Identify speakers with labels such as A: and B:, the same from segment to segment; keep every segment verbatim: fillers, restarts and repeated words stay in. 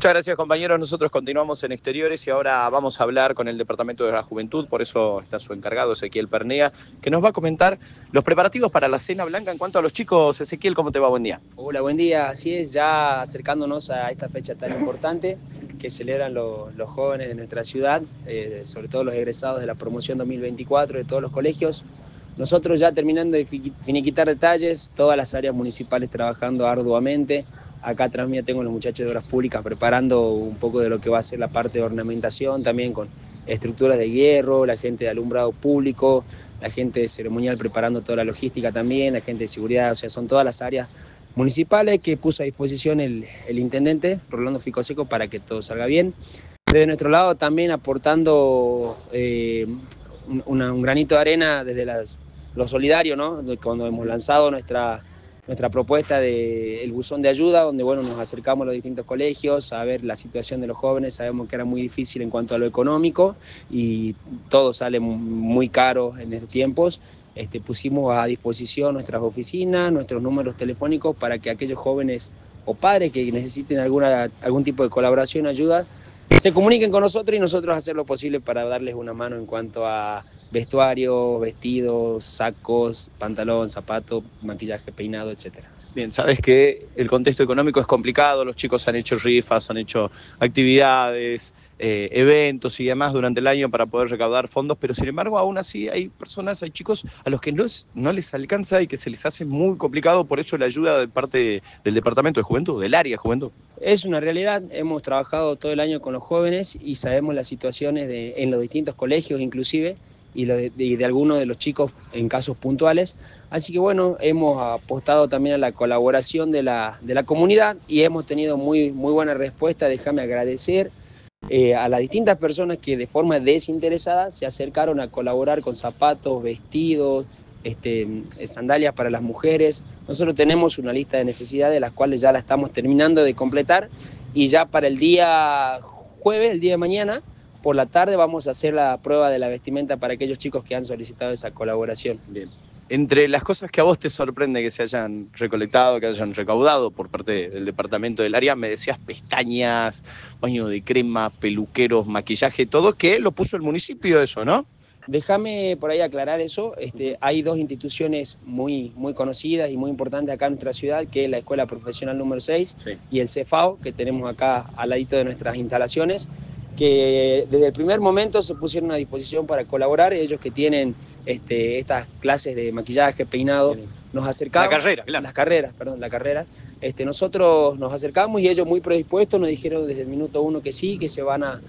A: Muchas gracias, compañeros. Nosotros continuamos en Exteriores y ahora vamos a hablar con el Departamento de la Juventud, por eso está su encargado, Ezequiel Pernea, que nos va a comentar los preparativos para la Cena Blanca. En cuanto a los chicos, Ezequiel, ¿cómo te va? Buen día.
B: Hola, buen día. Así es, ya acercándonos a esta fecha tan importante que celebran lo, los jóvenes de nuestra ciudad, eh, sobre todo los egresados de la promoción dos mil veinticuatro de todos los colegios. Nosotros ya terminando de finiquitar detalles, todas las áreas municipales trabajando arduamente. Acá atrás mío tengo los muchachos de Obras Públicas preparando un poco de lo que va a ser la parte de ornamentación, también con estructuras de hierro, la gente de alumbrado público, la gente de ceremonial preparando toda la logística también, la gente de seguridad, o sea, son todas las áreas municipales que puso a disposición el, el intendente Rolando Ficoseco para que todo salga bien. Desde nuestro lado también aportando eh, una, un granito de arena desde las, lo solidario, ¿no? Cuando hemos lanzado nuestra, nuestra propuesta del buzón de ayuda, donde bueno, nos acercamos a los distintos colegios a ver la situación de los jóvenes. Sabemos que era muy difícil en cuanto a lo económico y todo sale muy caro en estos tiempos. Este, pusimos a disposición nuestras oficinas, nuestros números telefónicos para que aquellos jóvenes o padres que necesiten alguna, algún tipo de colaboración, ayuda, se comuniquen con nosotros y nosotros hacer lo posible para darles una mano en cuanto a vestuario, vestidos, sacos, pantalón, zapato, maquillaje, peinado, etcétera.
A: Bien, sabes que el contexto económico es complicado, los chicos han hecho rifas, han hecho actividades, eh, eventos y demás durante el año para poder recaudar fondos, pero sin embargo aún así hay personas, hay chicos a los que no, no les alcanza y que se les hace muy complicado, por eso la ayuda de parte del Departamento de Juventud, del área de Juventud.
B: Es una realidad, hemos trabajado todo el año con los jóvenes y sabemos las situaciones de, en los distintos colegios inclusive, y de, de, de algunos de los chicos en casos puntuales. Así que bueno, hemos apostado también a la colaboración de la, de la comunidad y hemos tenido muy, muy buena respuesta. Déjame agradecer eh, a las distintas personas que de forma desinteresada se acercaron a colaborar con zapatos, vestidos, este, sandalias para las mujeres. Nosotros tenemos una lista de necesidades, las cuales ya la estamos terminando de completar y ya para el día jueves, el día de mañana, por la tarde vamos a hacer la prueba de la vestimenta para aquellos chicos que han solicitado esa colaboración.
A: Bien. Entre las cosas que a vos te sorprende que se hayan recolectado, que hayan recaudado por parte del departamento del área, me decías pestañas, baño de crema, peluqueros, maquillaje, todo que lo puso el municipio eso, ¿no?
B: Déjame por ahí aclarar eso. Este, hay dos instituciones muy, muy conocidas y muy importantes acá en nuestra ciudad, que es la Escuela Profesional número seis, sí, y el CEFAO, que tenemos acá al ladito de nuestras instalaciones, que desde el primer momento se pusieron a disposición para colaborar. Ellos que tienen este, estas clases de maquillaje, peinado, nos acercamos.
A: La carrera, claro.
B: Las carreras, perdón, la carrera. Este, nosotros nos acercamos y ellos muy predispuestos nos dijeron desde el minuto uno que sí, que se van a,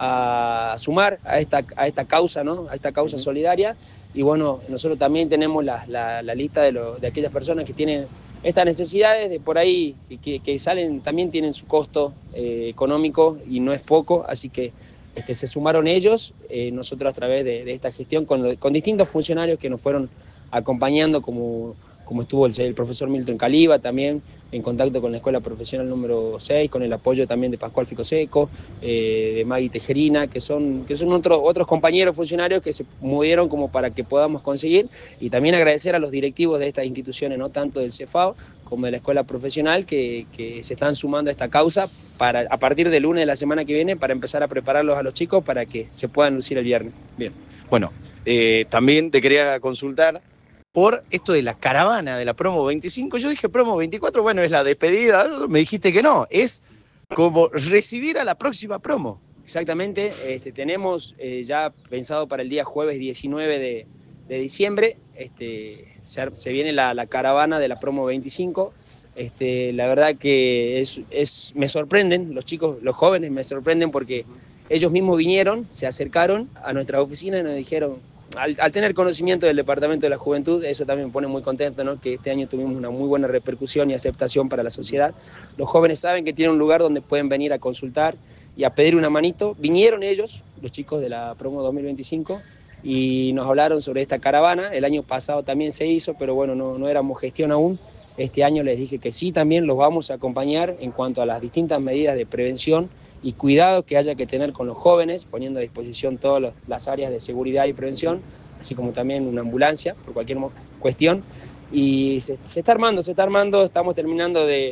B: a sumar a esta, a esta causa, ¿no? A esta causa uh-huh. solidaria. Y bueno, nosotros también tenemos la, la, la lista de, lo, de aquellas personas que tienen estas necesidades de por ahí, que, que salen, también tienen su costo eh, económico y no es poco, así que este, se sumaron ellos, eh, nosotros a través de, de esta gestión con, con distintos funcionarios que nos fueron acompañando, como, como estuvo el, el profesor Milton Caliba también, en contacto con la Escuela Profesional número seis, con el apoyo también de Pascual Ficoseco, eh, de Maggie Tejerina, que son, que son otro, otros compañeros funcionarios que se movieron como para que podamos conseguir, y también agradecer a los directivos de estas instituciones, no tanto del CEFAO como de la Escuela Profesional, que, que se están sumando a esta causa para, a partir del lunes de la semana que viene, para empezar a prepararlos a los chicos para que se puedan lucir el viernes.
A: Bien, bueno, eh, también te quería consultar por esto de la caravana de la promo veinticinco. Yo dije promo veinticuatro, bueno, es la despedida, me dijiste que no, es como recibir a la próxima promo.
B: Exactamente, este, tenemos eh, ya pensado para el día jueves diecinueve de, de diciembre, este, se, se viene la, la caravana de la promo veinticinco. Este, la verdad que es, es, me sorprenden, los chicos, los jóvenes me sorprenden porque ellos mismos vinieron, se acercaron a nuestra oficina y nos dijeron, Al, al tener conocimiento del Departamento de la Juventud, eso también me pone muy contento, ¿no? Que este año tuvimos una muy buena repercusión y aceptación para la sociedad. Los jóvenes saben que tienen un lugar donde pueden venir a consultar y a pedir una manito. Vinieron ellos, los chicos de la promo dos mil veinticinco, y nos hablaron sobre esta caravana. El año pasado también se hizo, pero bueno, no, no éramos gestión aún. Este año les dije que sí, también los vamos a acompañar en cuanto a las distintas medidas de prevención y cuidado que haya que tener con los jóvenes, poniendo a disposición todas las áreas de seguridad y prevención, así como también una ambulancia por cualquier cuestión. Y se, se está armando, se está armando, estamos terminando de,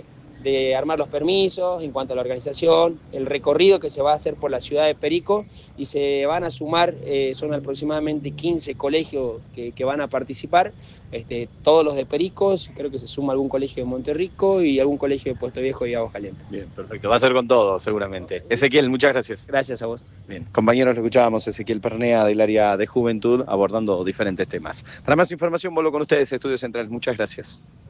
B: de armar los permisos, en cuanto a la organización, el recorrido que se va a hacer por la ciudad de Perico, y se van a sumar, eh, son aproximadamente quince colegios que, que van a participar, este, todos los de Pericos, creo que se suma algún colegio de Monterrico y algún colegio de Puesto Viejo y Aguascalientes.
A: Bien, perfecto, va a ser con todo seguramente. Ezequiel, muchas gracias.
B: Gracias a vos.
A: Bien, compañeros, lo escuchábamos, Ezequiel Pernea del área de Juventud abordando diferentes temas. Para más información vuelvo con ustedes, Estudios Centrales. Muchas gracias.